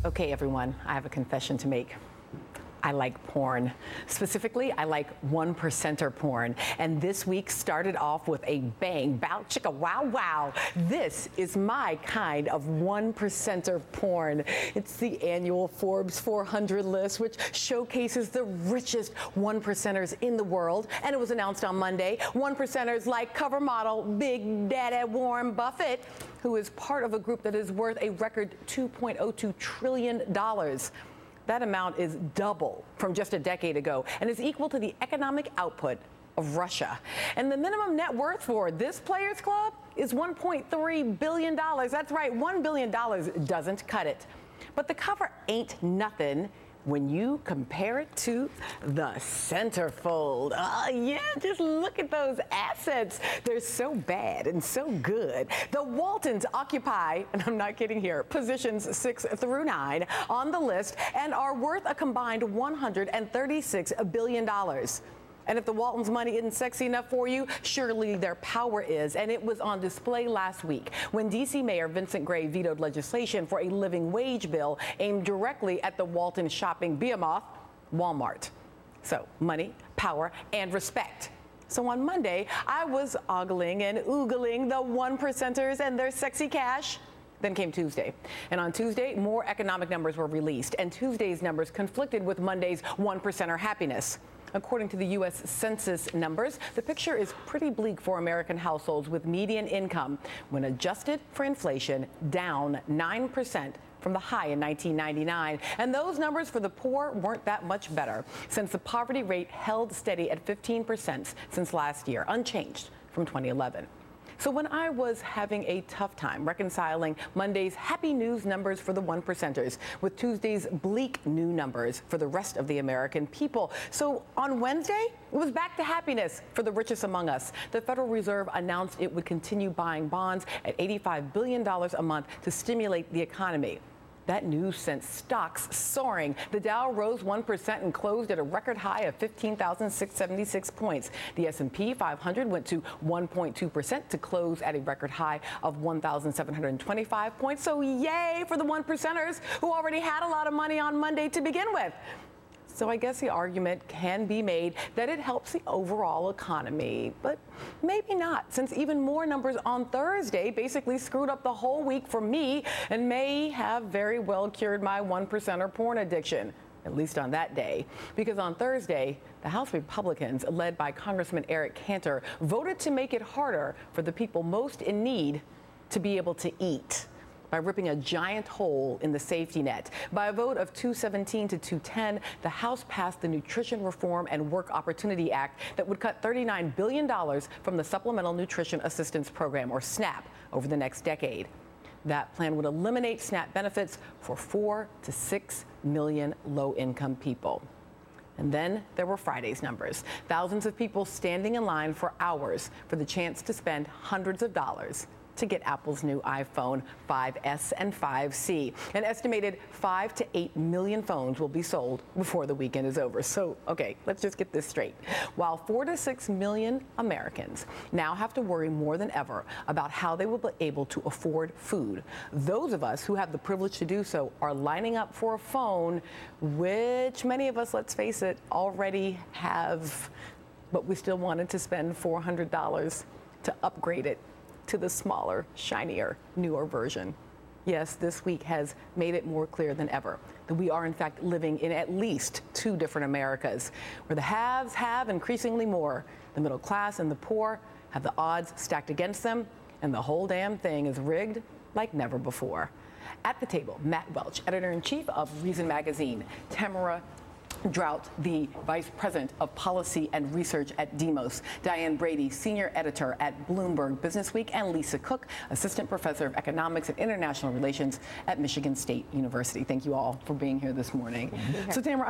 Okay, everyone, I have a confession to make. I like porn. Specifically, I like 1%er porn. And this week started off with a bang. Bow chicka wow wow. This is my kind of 1%er porn. It's the annual Forbes 400 list, which showcases the richest 1%ers in the world. And it was announced on Monday. 1%ers like cover model Big Daddy Warren Buffett, who is part of a group that is worth a record $2.02 trillion. That amount is double from just a decade ago and is equal to the economic output of Russia. And the minimum net worth for this players club is $1.3 billion. That's right, $1 billion doesn't cut it. But the cover ain't nothing when you compare it to the centerfold. Yeah, just look at those assets. They're so bad and so good. The Waltons occupy, and I'm not kidding here, positions 6 through 9 on the list and are worth a combined $136 billion. And if the Waltons' money isn't sexy enough for you, surely their power is. And it was on display last week when D.C. Mayor Vincent Gray vetoed legislation for a living wage bill aimed directly at the Walton shopping behemoth, Walmart. So money, power, and respect. So on Monday, I was ogling and oogling the 1%ers and their sexy cash. Then came Tuesday. And on Tuesday, more economic numbers were released. And Tuesday's numbers conflicted with Monday's 1%er happiness. According to the U.S. Census numbers, the picture is pretty bleak for American households with median income, when adjusted for inflation, down 9% from the high in 1999. And those numbers for the poor weren't that much better, since the poverty rate held steady at 15% since last year, unchanged from 2011. So when I was having a tough time reconciling Monday's happy news numbers for the 1%ers with Tuesday's bleak new numbers for the rest of the American people. So on Wednesday, it was back to happiness for the richest among us. The Federal Reserve announced it would continue buying bonds at $85 billion a month to stimulate the economy. That news sent stocks soaring. The Dow rose 1% and closed at a record high of 15,676 points. The S&P 500 went to 1.2% to close at a record high of 1,725 points. So yay for the 1%ers who already had a lot of money on Monday to begin with. So I guess the argument can be made that it helps the overall economy, but maybe not, since even more numbers on Thursday basically screwed up the whole week for me and may have very well cured my 1%er porn addiction, at least on that day. Because on Thursday, the House Republicans, led by Congressman Eric Cantor, voted to make it harder for the people most in need to be able to eat, by ripping a giant hole in the safety net. By a vote of 217 to 210, the House passed the Nutrition Reform and Work Opportunity Act that would cut $39 billion from the Supplemental Nutrition Assistance Program, or SNAP, over the next decade. That plan would eliminate SNAP benefits for 4 to 6 million low-income people. And then there were Friday's numbers. Thousands of people standing in line for hours for the chance to spend hundreds of dollars to get Apple's new iPhone 5S and 5C. An estimated 5 to 8 million phones will be sold before the weekend is over. So, okay, let's just get this straight. While 4 to 6 million Americans now have to worry more than ever about how they will be able to afford food, those of us who have the privilege to do so are lining up for a phone, which many of us, let's face it, already have, but we still wanted to spend $400 to upgrade it to the smaller, shinier, newer version. Yes, this week has made it more clear than ever that we are in fact living in at least two different Americas, where the haves have increasingly more. The middle class and the poor have the odds stacked against them, and the whole damn thing is rigged like never before. At the table, Matt Welch, editor-in-chief of Reason Magazine, Tamara Drought, the Vice President of Policy and Research at Demos, Diane Brady, Senior Editor at Bloomberg Businessweek, and Lisa Cook, Assistant Professor of Economics and International Relations at Michigan State University. Thank you all for being here this morning. So Tamara,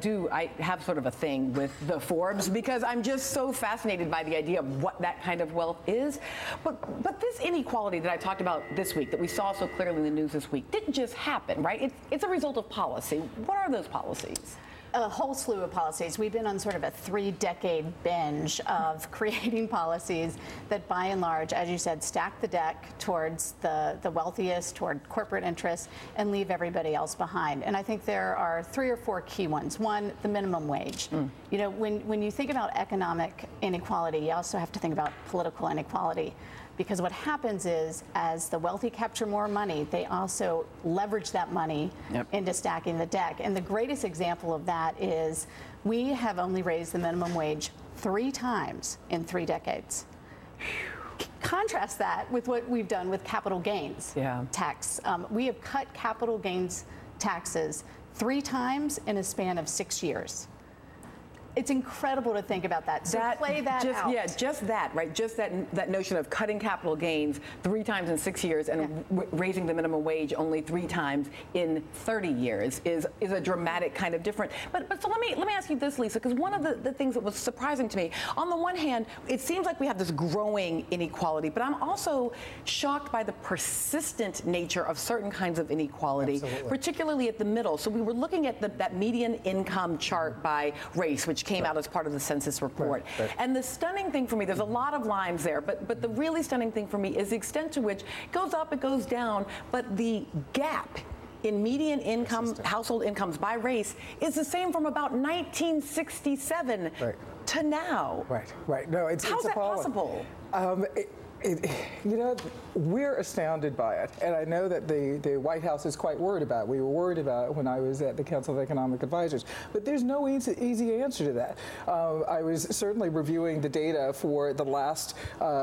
I have sort of a thing with the Forbes because I'm just so fascinated by the idea of what that kind of wealth is. But this inequality that I talked about this week, that we saw so clearly in the news this week, didn't just happen, right? It's a result of policy. What are those policies? A whole slew of policies. We've been on sort of a 3-decade binge of creating policies that, by and large, as you said, stack the deck towards the wealthiest, toward corporate interests, and leave everybody else behind. And I think there are 3 or 4 key ones. One, the minimum wage. You know, when you think about economic inequality, you also have to think about political inequality. Because what happens is, as the wealthy capture more money, they also leverage that money into stacking the deck. And the greatest example of that is we have only raised the minimum wage 3 times in 3 decades. Contrast that with what we've done with capital gains tax. We have cut capital gains taxes 3 times in a span of 6 years. It's incredible to think about that. So play that out. Yeah, just that, right? Just that notion of cutting capital gains 3 times in 6 years and raising the minimum wage only 3 times in 30 years is a dramatic kind of difference. But so let me ask you this, Lisa, because one of the things that was surprising to me, on the one hand, it seems like we have this growing inequality, but I'm also shocked by the persistent nature of certain kinds of inequality, particularly at the middle. So we were looking at that median income chart by race, which came out as part of the census report. And the stunning thing for me, there's a lot of lines there, but the really stunning thing for me is the extent to which it goes up, it goes down, but the gap in median income, household incomes by race is the same from about 1967 to now. No, it's How's that appalling. Possible? You know, we're astounded by it, and I know that the White House is quite worried about it. We were worried about it when I was at the Council of Economic Advisors, but there's no easy answer to that. I was certainly reviewing the data for the last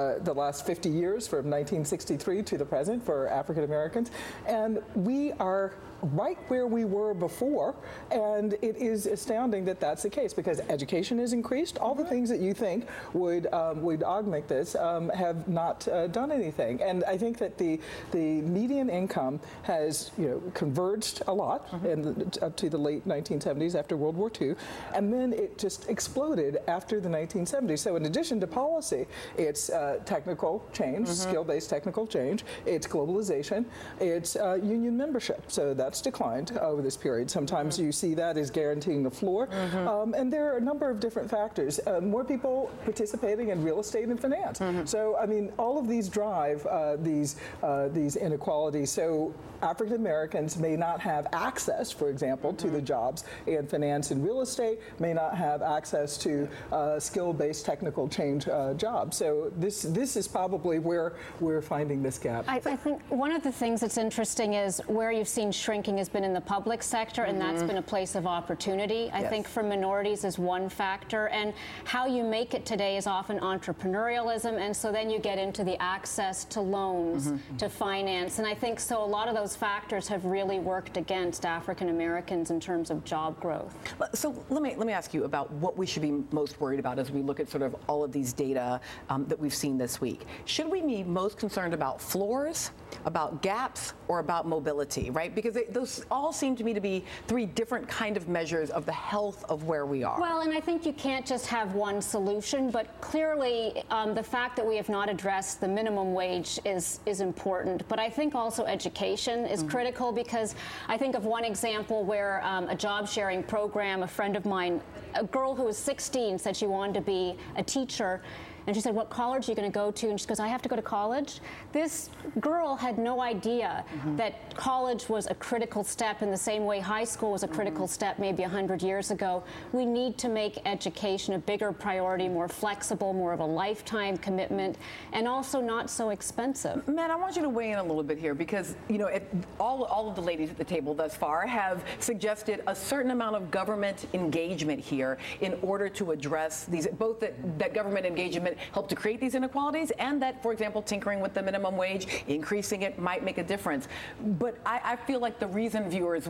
50 years, from 1963 to the present, for African Americans, and we are right where we were before, and it is astounding that that's the case, because education has increased. All the things that you think would augment this have not done anything, and I think that the median income has converged a lot up to the late 1970s after World War II, and then it just exploded after the 1970s. So in addition to policy, it's technical change, skill-based technical change, it's globalization, it's union membership. So that's declined over this period. Sometimes you see that as guaranteeing the floor. And there are a number of different factors. More people participating in real estate and finance. So, I mean, all of these drive these inequalities. So African Americans may not have access, for example, to the jobs in finance and real estate, may not have access to skill-based technical change jobs. So this is probably where we're finding this gap. I think one of the things that's interesting is where you've seen shrinking has been in the public sector, and that's been a place of opportunity. I think for minorities is one factor, and how you make it today is often entrepreneurialism, and so then you get into the access to loans, to finance, and I think so a lot of those factors have really worked against African Americans in terms of job growth. So let me ask you about what we should be most worried about as we look at sort of all of these data that we've seen this week. Should we be most concerned about floors, about gaps, or about mobility, right? Because those all seem to me to be 3 different kind of measures of the health of where we are. Well, and I think you can't just have one solution, but clearly the fact that we have not addressed the minimum wage is important. But I think also education is critical, because I think of one example where a job sharing program, a friend of mine, a girl who was 16 said she wanted to be a teacher. And she said, what college are you going to go to? And she goes, I have to go to college. This girl had no idea that college was a critical step in the same way high school was a critical step maybe 100 years ago. We need to make education a bigger priority, more flexible, more of a lifetime commitment, and also not so expensive. Matt, I want you to weigh in a little bit here, because all of the ladies at the table thus far have suggested a certain amount of government engagement here in order to address these, both that government engagement help to create these inequalities, and that, for example, tinkering with the minimum wage, increasing it might make a difference. But I feel like the reason viewers,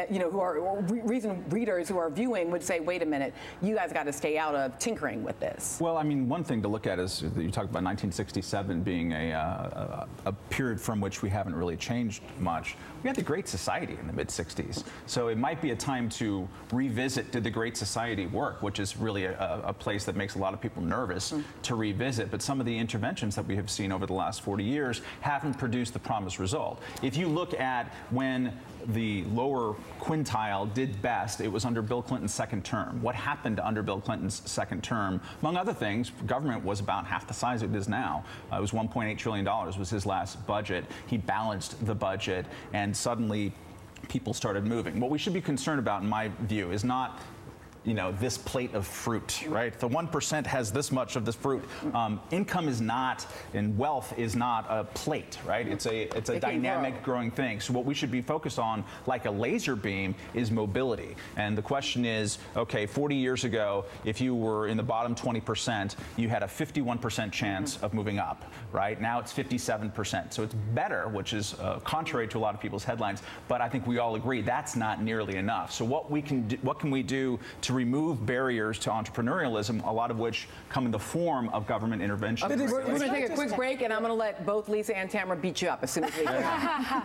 reason readers who are viewing would say, wait a minute, you guys got to stay out of tinkering with this. Well, I mean, one thing to look at is you talk about 1967 being a period from which we haven't really changed much. We had the Great Society in the mid-'60s. So it might be a time to revisit, did the Great Society work, which is really a place that makes a lot of people nervous, to revisit, but some of the interventions that we have seen over the last 40 years haven't produced the promised result. If you look at when the lower quintile did best, it was under Bill Clinton's second term. What happened under Bill Clinton's second term? Among other things, government was about half the size it is now. It was $1.8 trillion was his last budget. He balanced the budget, and suddenly people started moving. What we should be concerned about, in my view, is not this plate of fruit, right? The 1% has this much of this fruit. Income is not, and wealth is not a plate, right? It's a dynamic, growing thing. So what we should be focused on, like a laser beam, is mobility. And the question is, okay, 40 years ago, if you were in the bottom 20%, you had a 51% chance of moving up, right? Now it's 57%. So it's better, which is contrary to a lot of people's headlines. But I think we all agree that's not nearly enough. So what can we do to remove barriers to entrepreneurialism, a lot of which come in the form of government intervention? We're going to take a quick break, and I'm going to let both Lisa and Tamara beat you up as soon as we can.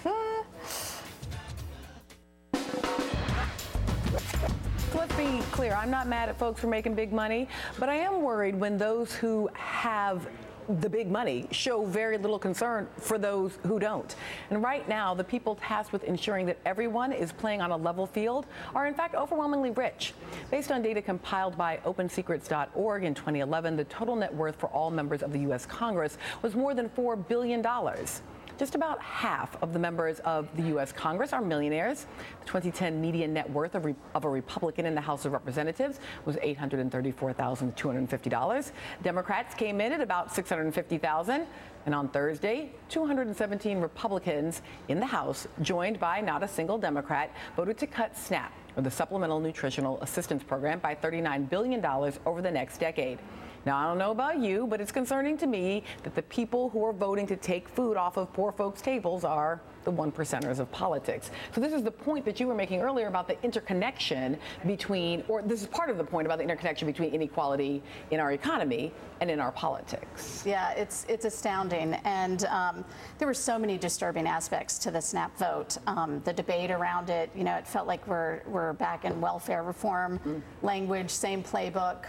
Let's be clear. I'm not mad at folks for making big money, but I am worried when those who have the big money show very little concern for those who don't. And right now, the people tasked with ensuring that everyone is playing on a level field are in fact overwhelmingly rich. Based on data compiled by OpenSecrets.org in 2011, the total net worth for all members of the U.S. Congress was more than $4 billion. Just about half of the members of the U.S. Congress are millionaires. The 2010 median net worth of a Republican in the House of Representatives was $834,250. Democrats came in at about $650,000. And on Thursday, 217 Republicans in the House, joined by not a single Democrat, voted to cut SNAP, or the Supplemental Nutritional Assistance Program, by $39 billion over the next decade. Now, I don't know about you, but it's concerning to me that the people who are voting to take food off of poor folks' tables are the 1%ers of politics. So this is the point that you were making earlier about the interconnection between, or this is part of the point about the interconnection between inequality in our economy and in our politics. Yeah, it's astounding. And there were so many disturbing aspects to the SNAP vote. The debate around it, it felt like we're back in welfare reform language, same playbook.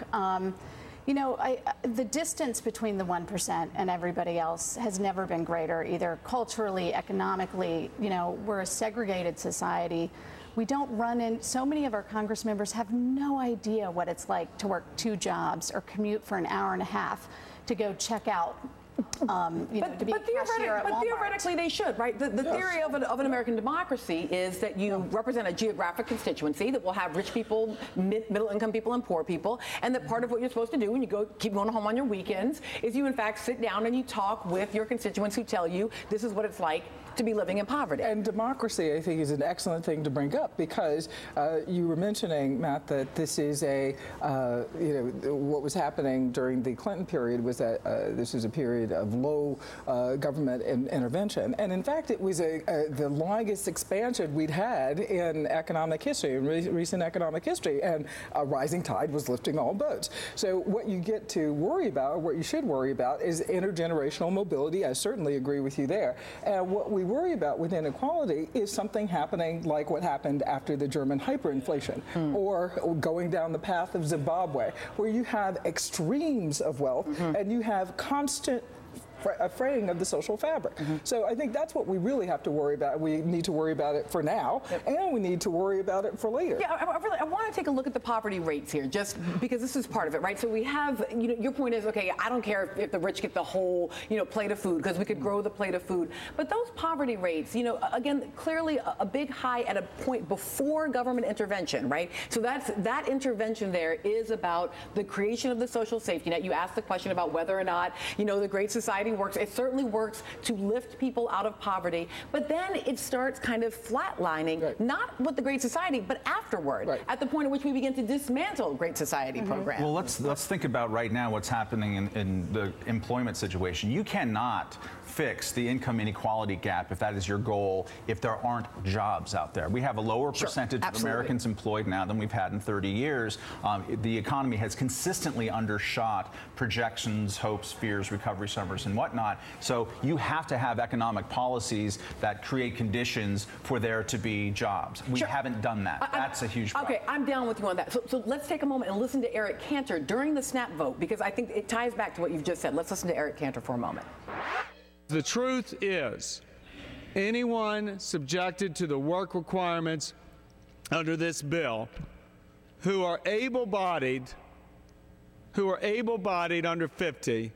The distance between the 1% and everybody else has never been greater, either culturally, economically. We're a segregated society. We don't run in, so many of our Congress members have no idea what it's like to work 2 jobs or commute for an hour and a half to go check out. To be a cashier at Walmart. But theoretically, they should, right? The theory of an American democracy is that you represent a geographic constituency that will have rich people, middle-income people, and poor people, and that part of what you're supposed to do when you keep going home on your weekends is you, in fact, sit down and you talk with your constituents who tell you this is what it's like to be living in poverty. And democracy, I think, is an excellent thing to bring up because you were mentioning, Matt, that this is what was happening during the Clinton period was that this was a period of low government intervention. And in fact, it was the longest expansion we'd had in economic history, in recent economic history. And a rising tide was lifting all boats. So what you get to worry about, or what you should worry about, is intergenerational mobility. I certainly agree with you there. And what we worry about with inequality is something happening like what happened after the German hyperinflation, or going down the path of Zimbabwe, where you have extremes of wealth and you have constant fraying of the social fabric. So I think that's what we really have to worry about. We need to worry about it for now, and we need to worry about it for later. Yeah, I want to take a look at the poverty rates here, just because this is part of it, right? So we have, your point is, okay, I don't care if the rich get the whole, plate of food, because we could grow the plate of food. But those poverty rates, again, clearly a big high at a point before government intervention, right? So that intervention there is about the creation of the social safety net. You asked the question about whether or not, the Great Society works. It certainly works to lift people out of poverty, but then it starts kind of flatlining, not with the Great Society, but afterward, at the point at which we begin to dismantle Great Society programs. Well, let's think about right now what's happening in the employment situation. You cannot fix the income inequality gap if that is your goal, if there aren't jobs out there. We have a lower percentage of Americans employed now than we've had in 30 years. The economy has consistently undershot projections, hopes, fears, recovery summers, and whatnot. So you have to have economic policies that create conditions for there to be jobs. We haven't done that. That's a huge problem. Okay, I'm down with you on that. So let's take a moment and listen to Eric Cantor during the SNAP vote, because I think it ties back to what you've just said. Let's listen to Eric Cantor for a moment. The truth is, anyone subjected to the work requirements under this bill who are able-bodied under 50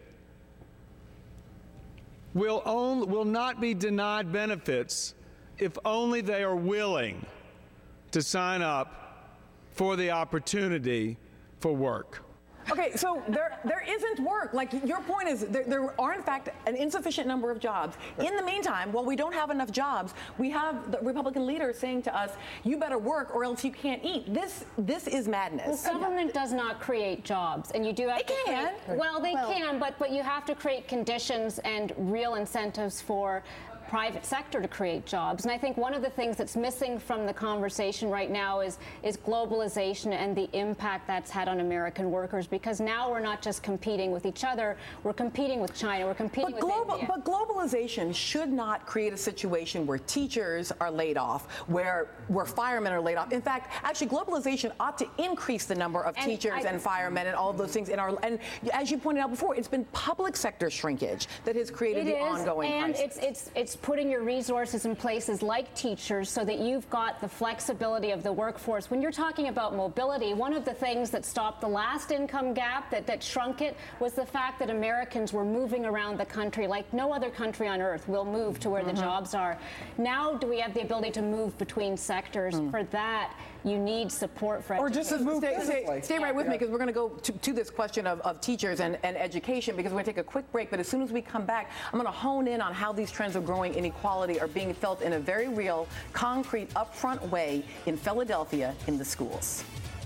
will not be denied benefits if only they are willing to sign up for the opportunity for work. Okay, so there isn't work. Like, your point is there are, in fact, an insufficient number of jobs. In the meantime, while we don't have enough jobs, we have the Republican leader saying to us, you better work or else you can't eat. This is madness. Well, government does not create jobs, and you do have to create. Well, they can, but you have to create conditions and real incentives for private sector to create jobs. And I think one of the things that's missing from the conversation right now is globalization and the impact that's had on American workers, because now we're not just competing with each other, we're competing with China, we're competing with India. But globalization should not create a situation where teachers are laid off, where firemen are laid off. In fact, actually, globalization ought to increase the number of teachers and firemen and all of those things in our, and as you pointed out before, it's been public sector shrinkage that has created the ongoing crisis. And it's putting your resources in places like teachers so that you've got the flexibility of the workforce. When you're talking about mobility, one of the things that stopped the last income gap, that shrunk it, was the fact that Americans were moving around the country like no other country on earth will move to where the jobs are. Now do we have the ability to move between sectors? For that, you need support for or just stay right with me, because we're going to go to this question of teachers and education, because we're going to take a quick break. But as soon as we come back, I'm going to hone in on how these trends of growing inequality are being felt in a very real, concrete, upfront way in Philadelphia in the schools.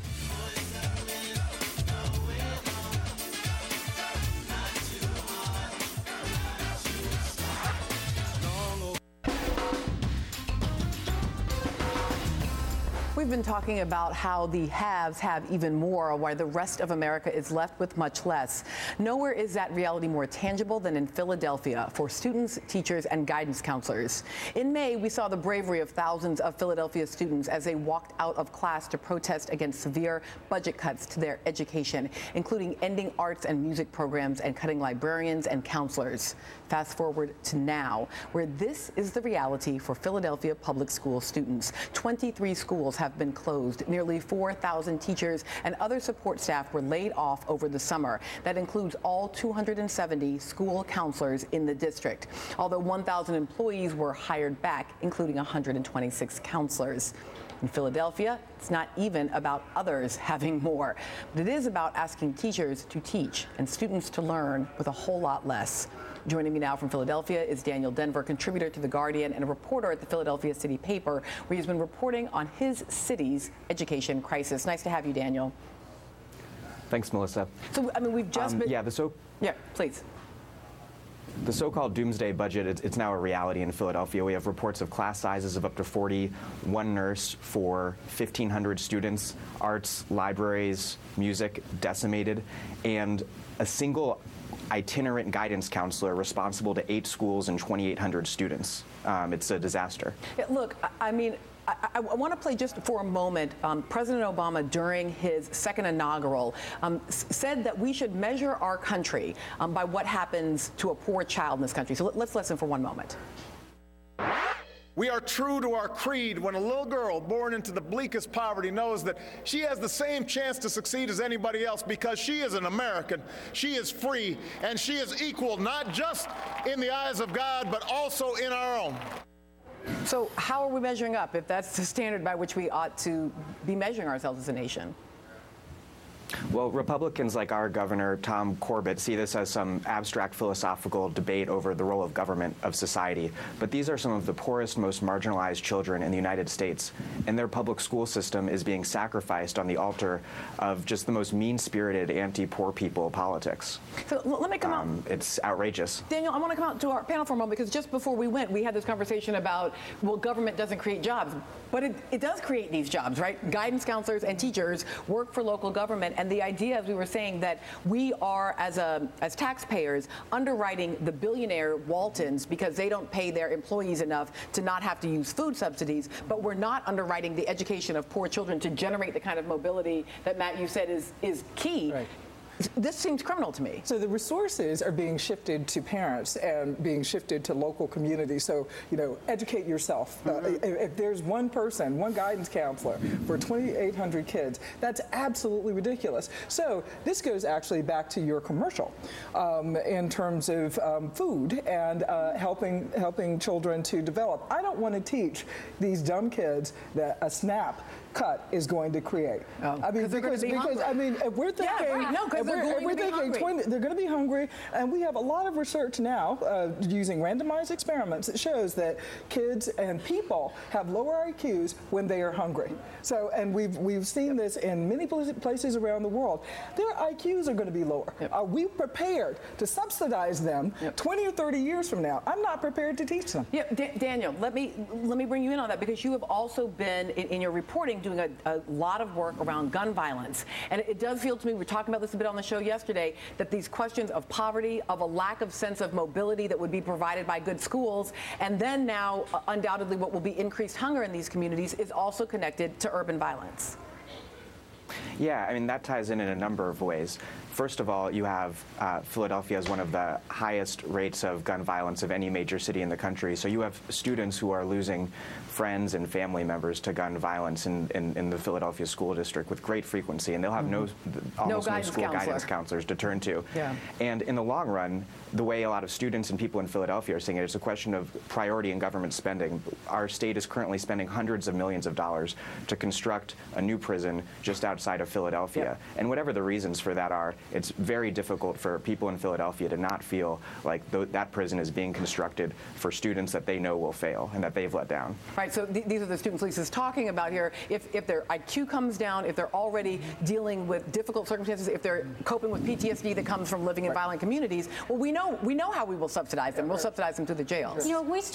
We've been talking about how the haves have even more, while the rest of America is left with much less. Nowhere is that reality more tangible than in Philadelphia for students, teachers, and guidance counselors. In May, we saw the bravery of thousands of Philadelphia students as they walked out of class to protest against severe budget cuts to their education, including ending arts and music programs and cutting librarians and counselors. Fast forward to now, where this is the reality for Philadelphia public school students. 23 schools have been closed. Nearly 4,000 teachers and other support staff were laid off over the summer. That includes all 270 school counselors in the district. Although 1,000 employees were hired back, including 126 counselors. In Philadelphia, it's not even about others having more, but it is about asking teachers to teach and students to learn with a whole lot less. Joining me now from Philadelphia is Daniel Denver, contributor to The Guardian and a reporter at the Philadelphia City Paper, where he's been reporting on his city's education crisis. Nice to have you, Daniel. Thanks, Melissa. So, I mean, we've just been... Yeah, please. The so-called doomsday budget, it's now a reality in Philadelphia. We have reports of class sizes of up to 40, one nurse for 1,500 students, arts, libraries, music decimated, and a single itinerant guidance counselor responsible to 8 schools and 2,800 students. It's a disaster. Yeah, look, I mean, I want to play just for a moment. President Obama, during his second inaugural, said that we should measure our country by what happens to a poor child in this country. So let's listen for one moment. We are true to our creed when a little girl born into the bleakest poverty knows that she has the same chance to succeed as anybody else because she is an American, she is free, and she is equal not just in the eyes of God, but also in our own. So how are we measuring up if that's the standard by which we ought to be measuring ourselves as a nation? Well, Republicans like our governor, Tom Corbett, see this as some abstract philosophical debate over the role of government of society. But these are some of the poorest, most marginalized children in the United States, and their public school system is being sacrificed on the altar of just the most mean-spirited anti-poor people politics. So let me come out. It's outrageous. Daniel, I want to come out to our panel for a moment, because just before we went, we had this conversation about, well, government doesn't create jobs. But it does create these jobs, right? Guidance counselors and teachers work for local government, and the idea, as we were saying, that we are, as taxpayers, underwriting the billionaire Waltons because they don't pay their employees enough to not have to use food subsidies, but we're not underwriting the education of poor children to generate the kind of mobility that, Matt, you said is key. Right. This seems criminal to me. So the resources are being shifted to parents and being shifted to local communities. So, educate yourself. If there's one person, one guidance counselor for 2,800 kids, that's absolutely ridiculous. So this goes actually back to your commercial in terms of food and helping children to develop. I don't want to teach these dumb kids that a SNAP cut is going to create. I mean, because if we're thinking, they're going to be hungry, and we have a lot of research now using randomized experiments that shows that kids and people have lower IQs when they are hungry. So, and we've seen this in many places around the world. Their IQs are going to be lower. Are we prepared to subsidize them 20 or 30 years from now? I'm not prepared to teach them. Yeah, Daniel, let me bring you in on that, because you have also been in your reporting doing a lot of work around gun violence. And it does feel to me, we were talking about this a bit on the show yesterday, that these questions of poverty, of a lack of sense of mobility that would be provided by good schools, and then now undoubtedly what will be increased hunger in these communities is also connected to urban violence. Yeah, I mean, that ties in a number of ways. First of all, you have Philadelphia as one of the highest rates of gun violence of any major city in the country. So you have students who are losing friends and family members to gun violence in the Philadelphia school district with great frequency, and they'll have almost no school guidance counselors to turn to. Yeah. And in the long run, the way a lot of students and people in Philadelphia are seeing it, it's a question of priority in government spending. Our state is currently spending hundreds of millions of dollars to construct a new prison just outside of Philadelphia. Yep. And whatever the reasons for that are, it's very difficult for people in Philadelphia to not feel like that prison is being constructed for students that they know will fail and that they've let down. Right, so these are the students Lisa's talking about here. If their IQ comes down, if they're already dealing with difficult circumstances, if they're coping with PTSD that comes from living in violent communities, well, we know how we will subsidize them. We'll subsidize them through the jails.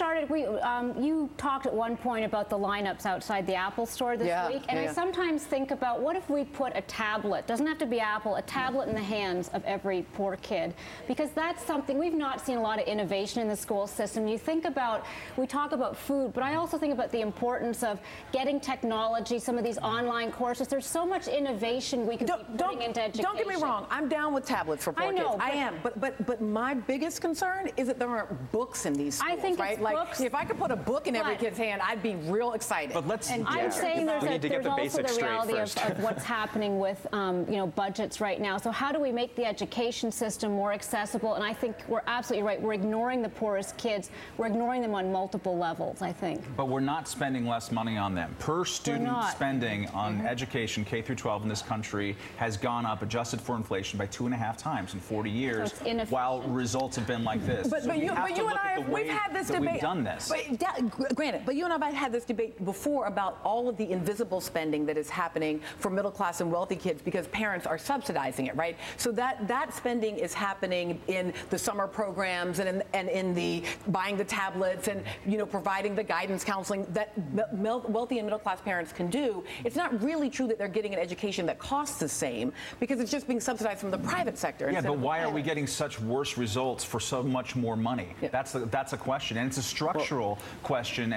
You talked at one point about the lineups outside the Apple store this week, and I sometimes think about, what if we put a tablet, doesn't have to be Apple, a tablet in the hands of every poor kid? Because that's something, we've not seen a lot of innovation in the school system. We talk about food, but I also think about the importance of getting technology, some of these online courses. There's so much innovation we could be putting into education. Don't get me wrong, I'm down with tablets for poor kids. I am, but my biggest concern is that there aren't books in these schools, I think right? it's Like, books, if I could put a book in every kid's hand, I'd be real excited. But let's. I'm saying there's also the reality of what's happening with budgets right now. So how do we make the education system more accessible? And I think we're absolutely right. We're ignoring the poorest kids. We're ignoring them on multiple levels, I think. But we're not spending less money on them. Per student spending on education, K through 12 in this country, has gone up, adjusted for inflation, by 2.5 times in 40 years, while results have been like this. But you and I, we've had this debate. We've done this. Granted, but you and I have had this debate before about all of the invisible spending that is happening for middle class and wealthy kids because parents are subsidizing it, right? So that spending is happening in the summer programs and in the buying the tablets and providing the guidance counseling that wealthy and middle class parents can do. It's not really true that they're getting an education that costs the same because it's just being subsidized from the private sector. Yeah, but why are we getting such worse results for so much more money? Yeah. That's a question, and it's a structural question.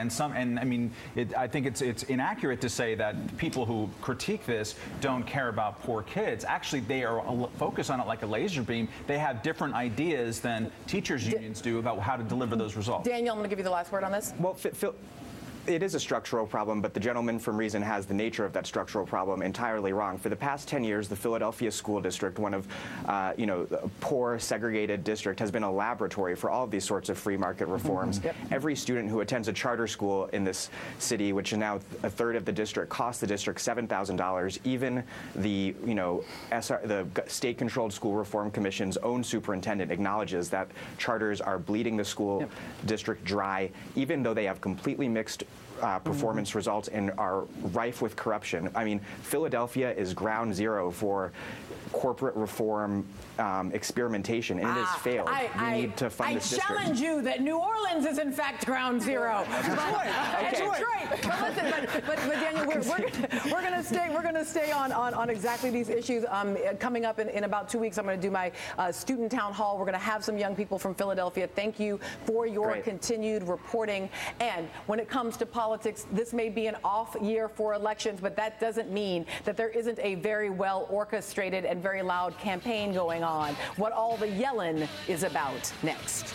I think it's inaccurate to say that people who critique this don't care about poor kids. Actually, they are focused on it like a laser beam. They have different ideas than teachers' unions do about how to deliver those results. Daniel, I'm going to give you the last word on this. Well, Phil, it is a structural problem, but the gentleman from Reason has the nature of that structural problem entirely wrong. For the past 10 years, the Philadelphia School District, one of, a poor, segregated district, has been a laboratory for all of these sorts of free market reforms. Mm-hmm. Yep. Every student who attends a charter school in this city, which is now a third of the district, costs the district $7,000. Even the, the State-Controlled School Reform Commission's own superintendent acknowledges that charters are bleeding the school district dry, even though they have completely mixed performance results and are rife with corruption. I mean, Philadelphia is ground zero for corporate reform experimentation, and it has failed. We need to fund this district. I challenge you that New Orleans is in fact ground zero. Detroit. But Daniel, we're going to stay on exactly these issues. Coming up in about 2 weeks, I'm going to do my student town hall. We're going to have some young people from Philadelphia. Thank you for your continued reporting. And when it comes to politics, this may be an off year for elections, but that doesn't mean that there isn't a very well orchestrated and very loud campaign going on. What all the yelling is about next.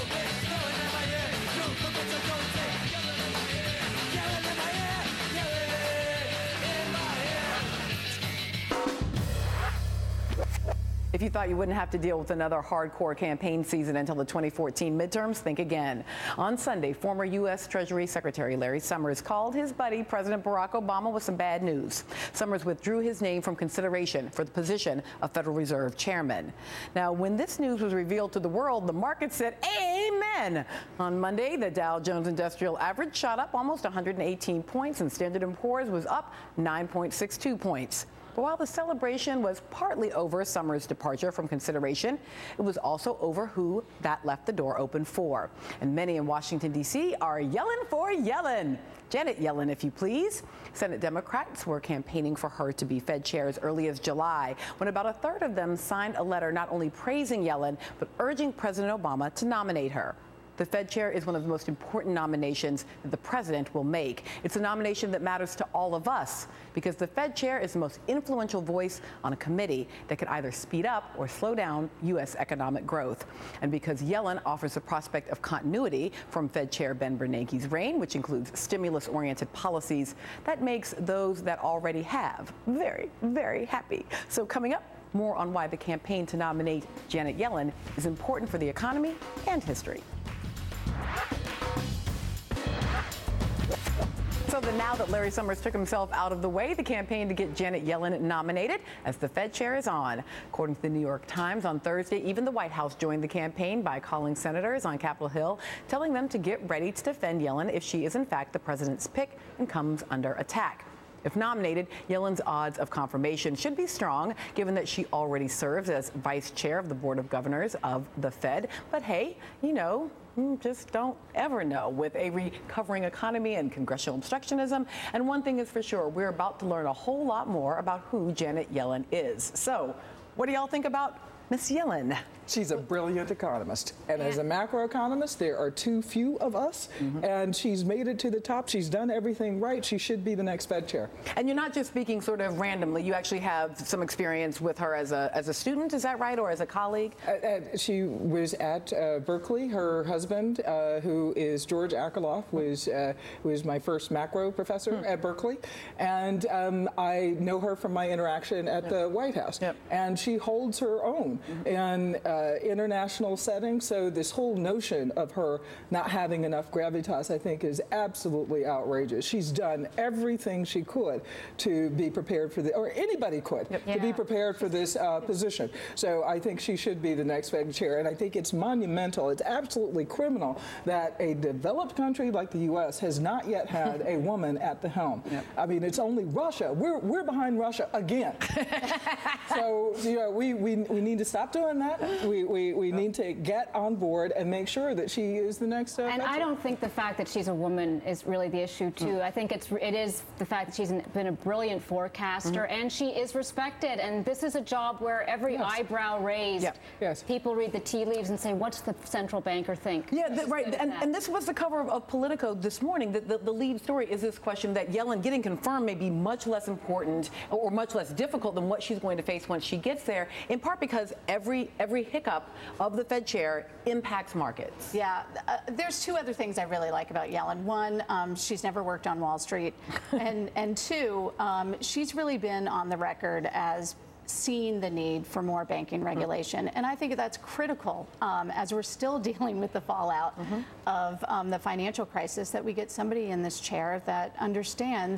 If you thought you wouldn't have to deal with another hardcore campaign season until the 2014 midterms, think again. On Sunday, former U.S. Treasury Secretary Larry Summers called his buddy, President Barack Obama, with some bad news. Summers withdrew his name from consideration for the position of Federal Reserve Chairman. Now, when this news was revealed to the world, the market said, amen. On Monday, the Dow Jones Industrial Average shot up almost 118 points, and Standard & Poor's was up 9.62 points. But while the celebration was partly over Summers' departure from consideration, it was also over who that left the door open for. And many in Washington, D.C. are yelling for Yellen. Janet Yellen, if you please. Senate Democrats were campaigning for her to be Fed chair as early as July, when about a third of them signed a letter not only praising Yellen, but urging President Obama to nominate her. The Fed chair is one of the most important nominations that the president will make. It's a nomination that matters to all of us because the Fed chair is the most influential voice on a committee that could either speed up or slow down U.S. economic growth. And because Yellen offers the prospect of continuity from Fed chair Ben Bernanke's reign, which includes stimulus-oriented policies, that makes those that already have very, very happy. So coming up, more on why the campaign to nominate Janet Yellen is important for the economy and history. So now that Larry Summers took himself out of the way, the campaign to get Janet Yellen nominated as the Fed chair is on. According to the New York Times, on Thursday, even the White House joined the campaign by calling senators on Capitol Hill, telling them to get ready to defend Yellen if she is in fact the president's pick and comes under attack. If nominated, Yellen's odds of confirmation should be strong, given that she already serves as vice chair of the Board of Governors of the Fed. But hey, you know, just don't ever know with a recovering economy and congressional obstructionism. And one thing is for sure, we're about to learn a whole lot more about who Janet Yellen is. So what do y'all think about Miss Yellen? She's a brilliant economist. And as a macroeconomist, there are too few of us. And she's made it to the top. She's done everything right. She should be the next Fed chair. And you're not just speaking sort of randomly. You actually have some experience with her as a student, is that right, or as a colleague? She was at Berkeley. Her husband, who is George Akerlof, was my first macro professor at Berkeley. And I know her from my interaction at the White House. And she holds her own in international settings. So this whole notion of her not having enough gravitas, I think, is absolutely outrageous. She's done everything she could to be prepared for or anybody could, to be prepared for this position. So I think she should be the next Fed chair. And I think it's monumental. It's absolutely criminal that a developed country like the U.S. has not yet had a woman at the helm. I mean, it's only Russia. We're behind Russia again. So, you know, we need to stop doing that. We need to get on board and make sure that she is the next. And I don't think the fact that she's a woman is really the issue, too. I think it is the fact that she's been a brilliant forecaster and she is respected. And this is a job where every eyebrow raised, people read the tea leaves and say, what's the central banker think? Right. And this was the cover of Politico this morning. The lead story is this question that Yellen getting confirmed may be much less important or much less difficult than what she's going to face once she gets there, in part because every hiccup of the Fed chair impacts markets. There's two other things I really like about Yellen. One, she's never worked on Wall Street. and two, she's really been on the record as seeing the need for more banking regulation. And I think that's critical as we're still dealing with the fallout of the financial crisis, that we get somebody in this chair that understands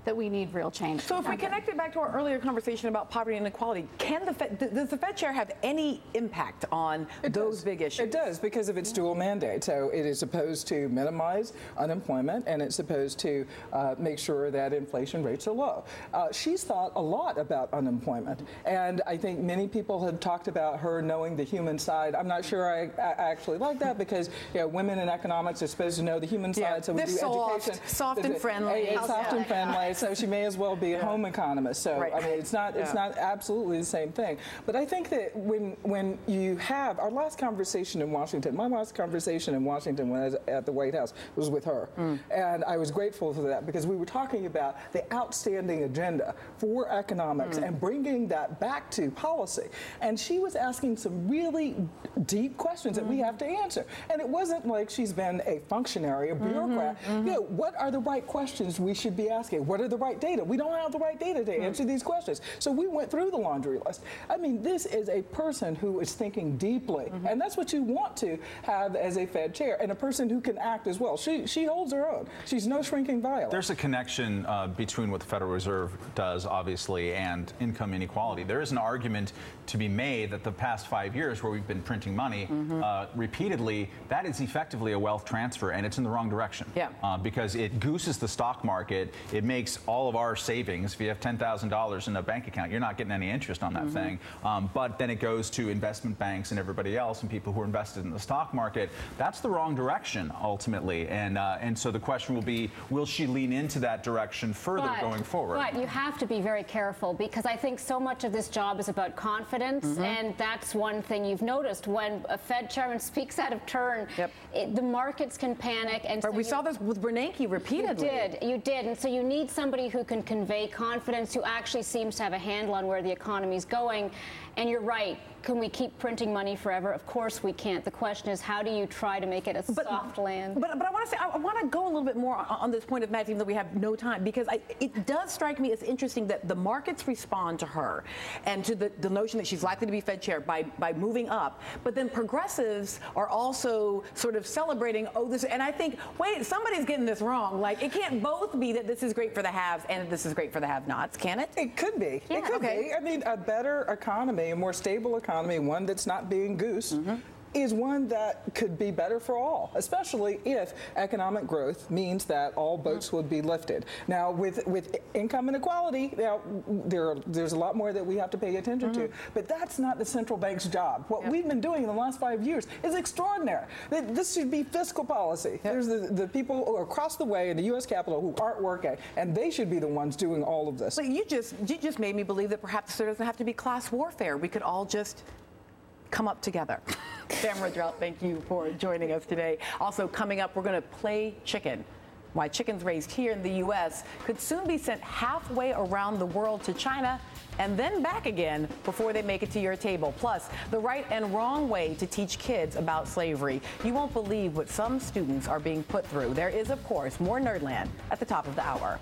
that we need real change. So if we connect it back to our earlier conversation about poverty and inequality, does the Fed chair have any impact on those big issues? It does, because of its dual mandate. So it is supposed to minimize unemployment, and it's supposed to make sure that inflation rates are low. She's thought a lot about unemployment, and I think many people have talked about her knowing the human side. I'm not sure I actually like that, because women in economics are supposed to know the human side, so we do education. Soft and friendly. Soft and friendly. So she may as well be a home economist. So right. I mean, it's not absolutely the same thing. But I think that when you have our last conversation in Washington, my last conversation in Washington when I was at the White House was with her, and I was grateful for that, because we were talking about the outstanding agenda for economics and bringing that back to policy. And she was asking some really deep questions that we have to answer. And it wasn't like she's been a functionary, a bureaucrat. What are the right questions we should be asking? What are the right data? We don't have the right data to answer these questions. So we went through the laundry list. I mean, this is a person who is thinking deeply, and that's what you want to have as a Fed chair, and a person who can act as well. She holds her own. She's no shrinking violet. There's a connection between what the Federal Reserve does, obviously, and income inequality. There is an argument to be made that the past 5 years, where we've been printing money repeatedly, that is effectively a wealth transfer, and it's in the wrong direction. Because it gooses the stock market. It makes all of our savings. If you have $10,000 in a bank account, you're not getting any interest on that thing. But then it goes to investment banks and everybody else and people who are invested in the stock market. That's the wrong direction, ultimately. And so the question will be, will she lean into that direction further going forward? But you have to be very careful, because I think so much of this job is about confidence, and that's one thing you've noticed. When a Fed chairman speaks out of turn, the markets can panic. And we saw this with Bernanke repeatedly. You did. And so you need somebody who can convey confidence, who actually seems to have a handle on where the economy is going. And you're right. Can we keep printing money forever? Of course we can't. The question is, how do you try to make it a soft land? But I want to say, I want to go a little bit more on this point of Matt, even though we have no time, because it does strike me as interesting that the markets respond to her and to the notion that she's likely to be Fed chair by moving up. But then progressives are also sort of celebrating, this, and I think, wait, somebody's getting this wrong. Like, it can't both be that this is great for the haves and this is great for the have-nots, can it? It could be. It could be. I mean, a better economy, a more stable economy, one that's not being goosed, is one that could be better for all, especially if economic growth means that all boats would be lifted. Now, with income inequality, there's a lot more that we have to pay attention to, but that's not the central bank's job. What we've been doing in the last 5 years is extraordinary. This should be fiscal policy. There's the people across the way in the U.S. Capitol who aren't working, and they should be the ones doing all of this. But you just made me believe that perhaps there doesn't have to be class warfare. We could all just come up together. Tamara Drought, thank you for joining us today. Also coming up, we're going to play chicken. Why chickens raised here in the U.S. could soon be sent halfway around the world to China and then back again before they make it to your table. Plus, the right and wrong way to teach kids about slavery. You won't believe what some students are being put through. There is, of course, more Nerdland at the top of the hour.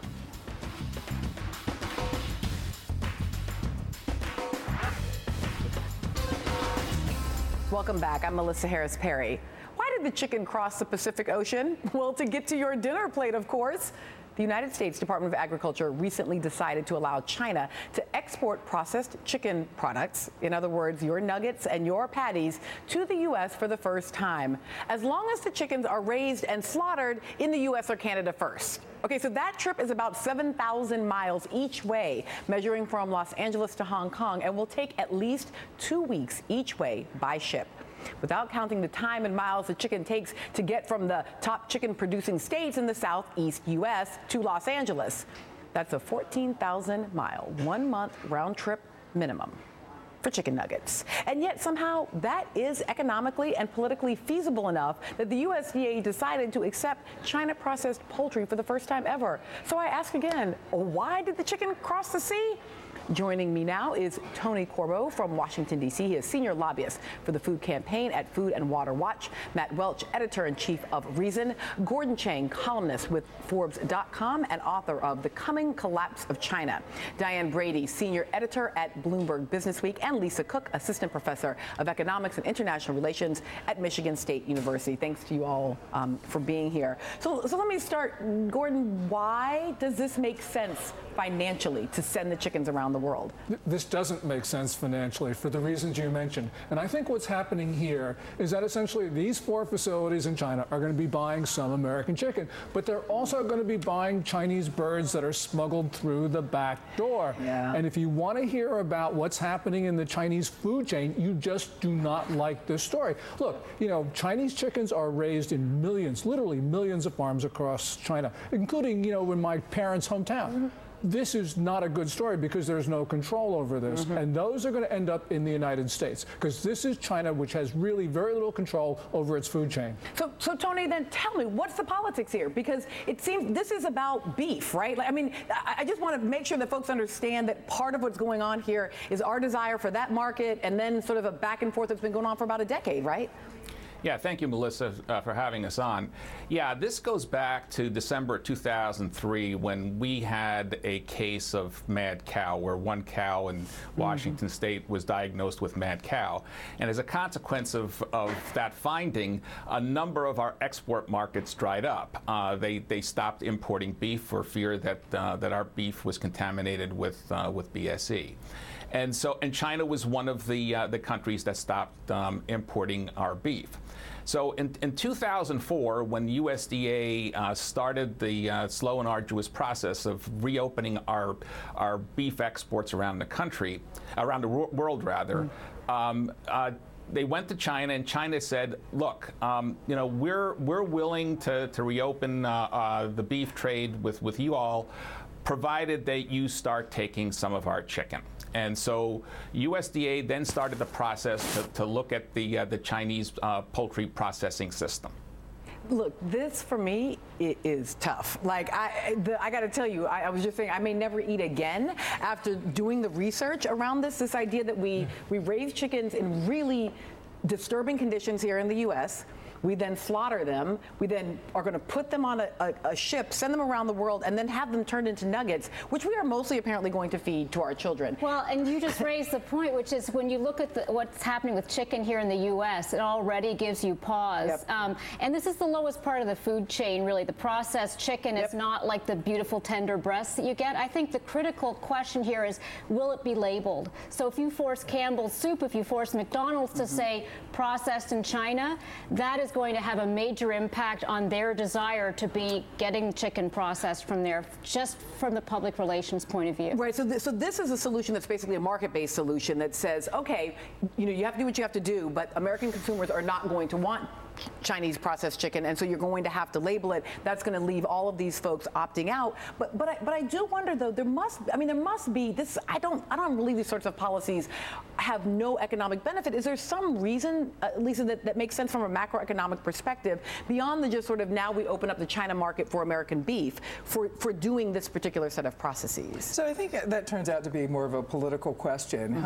Welcome back. I'm Melissa Harris Perry. Why did the chicken cross the Pacific Ocean? Well, to get to your dinner plate, of course. The United States Department of Agriculture recently decided to allow China to export processed chicken products, in other words, your nuggets and your patties, to the U.S. for the first time, as long as the chickens are raised and slaughtered in the U.S. or Canada first. Okay, so that trip is about 7,000 miles each way, measuring from Los Angeles to Hong Kong, and will take at least 2 weeks each way by ship. Without counting the time and miles the chicken takes to get from the top chicken producing states in the southeast U.S. to Los Angeles. That's a 14,000-mile, 1-month round trip minimum for chicken nuggets. And yet somehow that is economically and politically feasible enough that the USDA decided to accept China processed poultry for the first time ever. So I ask again, why did the chicken cross the sea? Joining me now is Tony Corbo from Washington, D.C. He is senior lobbyist for the food campaign at Food and Water Watch. Matt Welch, editor-in-chief of Reason. Gordon Chang, columnist with Forbes.com and author of The Coming Collapse of China. Diane Brady, senior editor at Bloomberg Businessweek. And Lisa Cook, assistant professor of economics and international relations at Michigan State University. Thanks to you all for being here. So let me start. Gordon, why does this make sense financially to send the chickens around the world? This doesn't make sense financially for the reasons you mentioned. And I think what's happening here is that essentially these 4 facilities in China are going to be buying some American chicken, but they're also going to be buying Chinese birds that are smuggled through the back door. Yeah. And if you want to hear about what's happening in the Chinese food chain, you just do not like this story. Look, Chinese chickens are raised in millions, literally millions of farms across China, including, in my parents' hometown. Mm-hmm. This is not a good story because there's no control over this. Mm-hmm. And those are going to end up in the United States because this is China, which has really very little control over its food chain. So Tony, then tell me, what's the politics here? Because it seems this is about beef, right? I just want to make sure that folks understand that part of what's going on here is our desire for that market and then sort of a back and forth that's been going on for about a decade, right? Yeah, thank you, Melissa, for having us on. Yeah, this goes back to December 2003 when we had a case of mad cow where one cow in Washington State was diagnosed with mad cow. And as a consequence of that finding, a number of our export markets dried up. They stopped importing beef for fear that our beef was contaminated with BSE. And China was one of the countries that stopped importing our beef. So in 2004, when USDA started the slow and arduous process of reopening our beef exports around the world rather, they went to China, and China said, "Look, we're willing to reopen the beef trade with you all, provided that you start taking some of our chicken." And so USDA then started the process to look at the Chinese poultry processing system. Look, this for me is tough. I got to tell you, I was just saying I may never eat again after doing the research around this idea that we raise chickens in really disturbing conditions here in the U.S. We then slaughter them. We then are going to put them on a ship, send them around the world, and then have them turned into nuggets, which we are mostly apparently going to feed to our children. Well, and you just raised the point, which is when you look at what's happening with chicken here in the U.S., it already gives you pause. Yep. And this is the lowest part of the food chain, really. The processed chicken is not like the beautiful, tender breasts that you get. I think the critical question here is, will it be labeled? So if you force Campbell's Soup, if you force McDonald's to say processed in China, that is going to have a major impact on their desire to be getting chicken processed from there, just from the public relations point of view. Right. So this is a solution that's basically a market-based solution that says, okay, you have to do what you have to do, but American consumers are not going to want Chinese processed chicken, and so you're going to have to label it. That's going to leave all of these folks opting out. But I do wonder, though, there must be this. I don't believe these sorts of policies have no economic benefit. Is there some reason, Lisa, that makes sense from a macroeconomic perspective beyond the just sort of now we open up the China market for American beef for doing this particular set of processes? So I think that turns out to be more of a political question.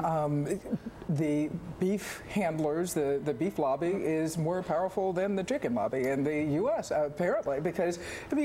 The beef handlers, the beef lobby is more powerful than the chicken lobby in the U.S. Apparently, because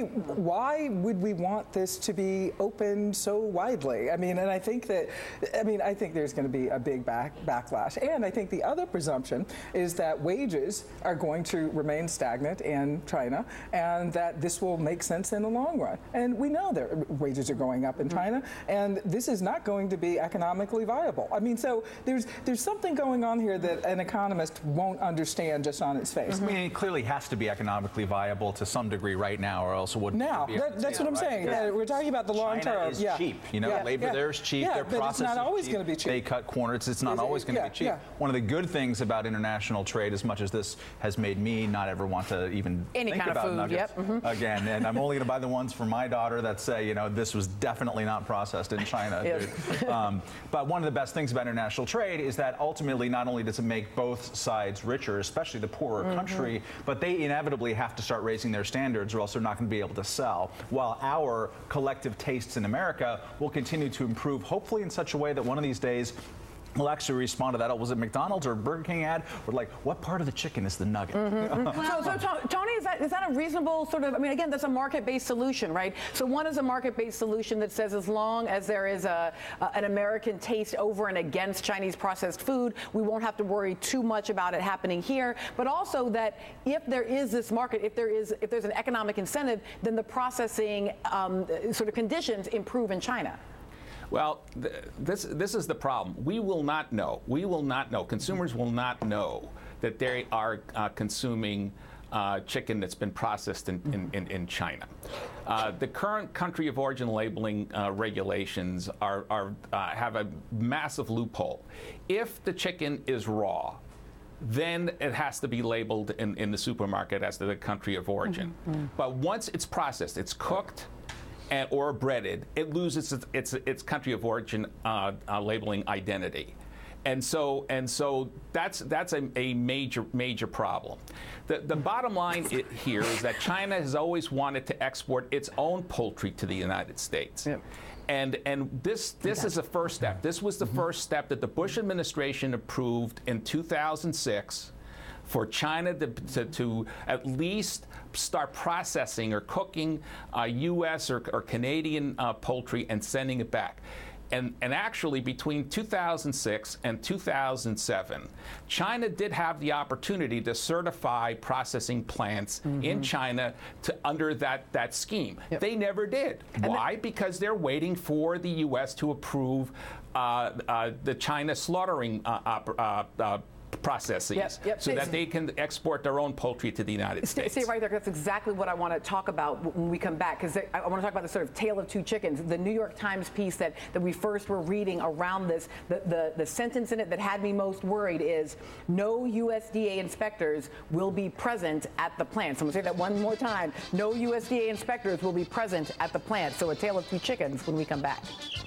why would we want this to be open so widely? And I think there's going to be a big backlash, and I think the other presumption is that wages are going to remain stagnant in China, and that this will make sense in the long run. And we know that wages are going up in China, and this is not going to be economically viable. So there's something going on here that an economist won't understand just on its face. It clearly has to be economically viable to some degree right now, or else it wouldn't be. That's what I'm saying. Yeah, we're talking about the long term. China is cheap. Labor there is cheap. Their processing it's not always going to be cheap. They cut corners. It's not always going to be cheap. Yeah. One of the good things about international trade, as much as this has made me not ever want to even think about nuggets again, and I'm only going to buy the ones for my daughter that say, this was definitely not processed in China. But one of the best things about international trade is that ultimately not only does it make both sides richer, especially the poorer country, but they inevitably have to start raising their standards or else they're not going to be able to sell, while our collective tastes in America will continue to improve, hopefully in such a way that one of these days we'll actually respond to that. Was it McDonald's or Burger King ad? We're like, what part of the chicken is the nugget? So Tony, is that a reasonable sort of, I mean, again, that's a market-based solution, right? So one is a market-based solution that says as long as there is an American taste over and against Chinese processed food, we won't have to worry too much about it happening here. But also that if there is this market, if there's an economic incentive, then the processing sort of conditions improve in China. Well, this is the problem. We will not know. We will not know. Consumers will not know that they are consuming chicken that's been processed in China. The current country of origin labeling regulations have a massive loophole. If the chicken is raw, then it has to be labeled in the supermarket as to the country of origin. But once it's processed, it's cooked, or breaded, it loses its country of origin labeling identity, and so that's a major problem. The bottom line here is that China has always wanted to export its own poultry to the United States. Yeah. And this is the first step. This was the first step that the Bush administration approved in 2006. For China to at least start processing or cooking U.S. or Canadian poultry and sending it back. And actually, between 2006 and 2007, China did have the opportunity to certify processing plants in China under that scheme. Yep. They never did. Why? Because they're waiting for the U.S. to approve the China slaughtering processes so that they can export their own poultry to the United States. Stay right there. That's exactly what I want to talk about when we come back, because I want to talk about the sort of tale of two chickens. The New York Times piece that we first were reading around this, the sentence in it that had me most worried is, no USDA inspectors will be present at the plant. So I'm going to say that one more time. No USDA inspectors will be present at the plant. So a tale of two chickens when we come back.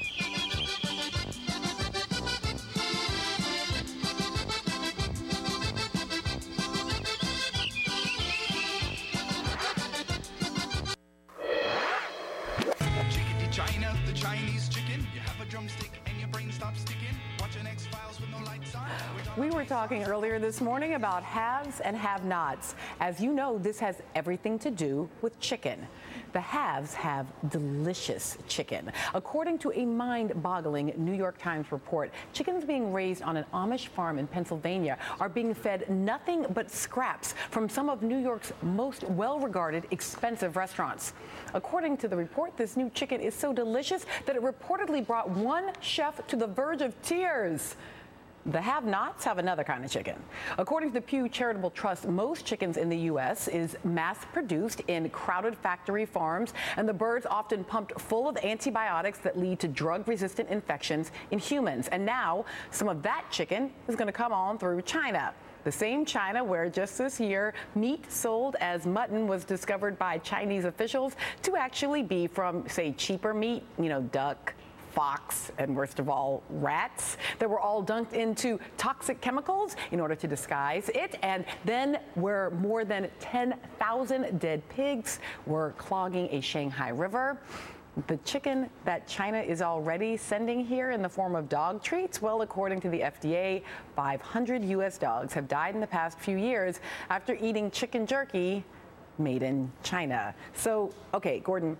We were talking earlier this morning about haves and have-nots. As you know, this has everything to do with chicken. The haves have delicious chicken. According to a mind-boggling New York Times report, chickens being raised on an Amish farm in Pennsylvania are being fed nothing but scraps from some of New York's most well-regarded expensive restaurants. According to the report, this new chicken is so delicious that it reportedly brought one chef to the verge of tears. The have-nots have another kind of chicken. According to the Pew Charitable Trust, most chickens in the U.S. is mass-produced in crowded factory farms, and the birds often pumped full of antibiotics that lead to drug-resistant infections in humans. And now, some of that chicken is going to come on through China. The same China where just this year, meat sold as mutton was discovered by Chinese officials to actually be from, say, cheaper meat, duck, fox, and worst of all, rats that were all dunked into toxic chemicals in order to disguise it. And then where more than 10,000 dead pigs were clogging a Shanghai river. The chicken that China is already sending here in the form of dog treats, well, according to the FDA, 500 U.S. dogs have died in the past few years after eating chicken jerky made in China. So, okay, Gordon,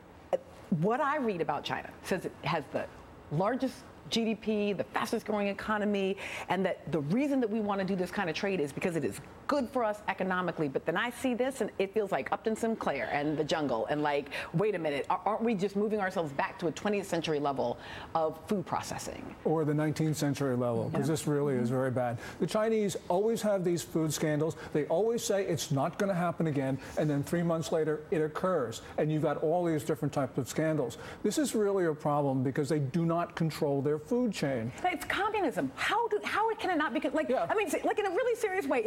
what I read about China says it has the largest GDP, the fastest growing economy, and that the reason that we want to do this kind of trade is because it is good for us economically. But then I see this and it feels like Upton Sinclair and The Jungle, and like, wait a minute, aren't we just moving ourselves back to a 20th century level of food processing? Or the 19th century level, because this really is very bad. The Chinese always have these food scandals. They always say it's not going to happen again, and then 3 months later it occurs, and you've got all these different types of scandals. This is really a problem because they do not control their food chain. It's communism. How can it not be? Like, I mean, like in a really serious way, if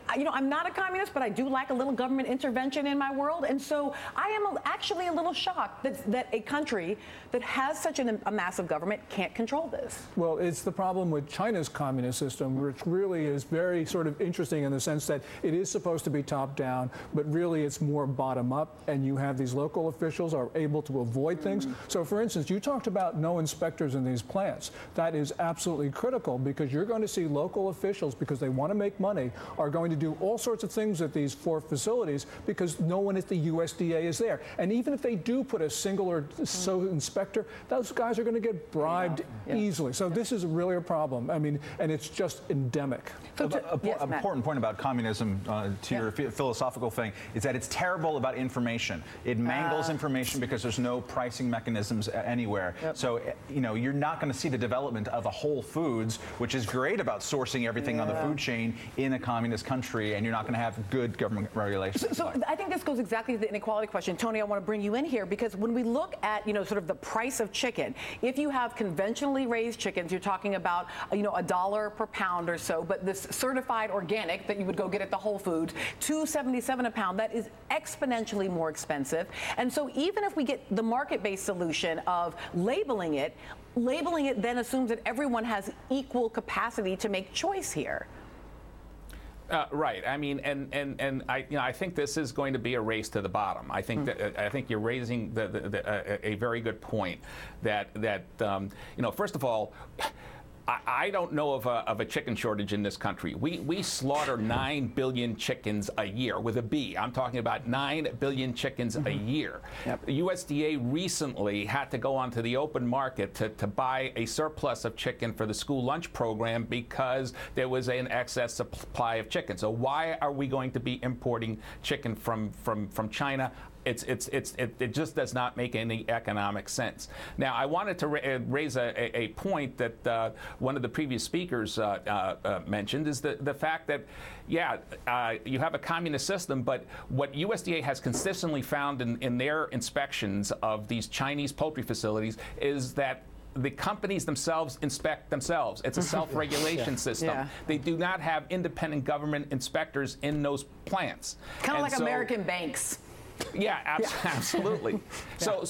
I'm not a communist, but I do like a little government intervention in my world. And so I am actually a little shocked that a country that has such a massive government can't control this. Well, it's the problem with China's communist system, which really is very sort of interesting in the sense that it is supposed to be top down, but really it's more bottom up, and you have these local officials are able to avoid things. So, for instance, you talked about no inspectors in these plants. That is absolutely critical, because you're going to see local officials, because they want to make money, are going to do all sorts of things at these 4 facilities because no one at the USDA is there. And even if they do put a single or so inspector, those guys are going to get bribed easily. So this is really a problem. I mean, and it's just endemic. An important point about communism, to your philosophical thing, is that it's terrible about information. It mangles information because there's no pricing mechanisms anywhere. So, you're not going to see the development of a Whole Foods, which is great about sourcing everything on the food chain in a communist country, and you're not going to have good government regulations. So I think this goes exactly to the inequality question. Tony, I want to bring you in here, because when we look at, sort of the price of chicken, if you have conventionally raised chickens, you're talking about, $1 per pound or so, but this certified organic that you would go get at the Whole Foods, $2.77 a pound, that is exponentially more expensive. And so even if we get the market-based solution of labeling it then assumes that everyone has equal capacity to make choice here. Right. I mean, and I think this is going to be a race to the bottom. I think that I think you're raising a very good point. That first of all, I don't know of a chicken shortage in this country. We slaughter 9 billion chickens a year with a B. I'm talking about 9 billion chickens a year. Yep. The USDA recently had to go onto the open market to buy a surplus of chicken for the school lunch program because there was an excess supply of chicken. So why are we going to be importing chicken from China? It just does not make any economic sense. Now, I wanted to raise a point that one of the previous speakers mentioned, is the fact that, you have a communist system, but what USDA has consistently found in their inspections of these Chinese poultry facilities is that the companies themselves inspect themselves. It's a self-regulation system. Yeah. They do not have independent government inspectors in those plants. Kind of like American banks. Yeah, absolutely. So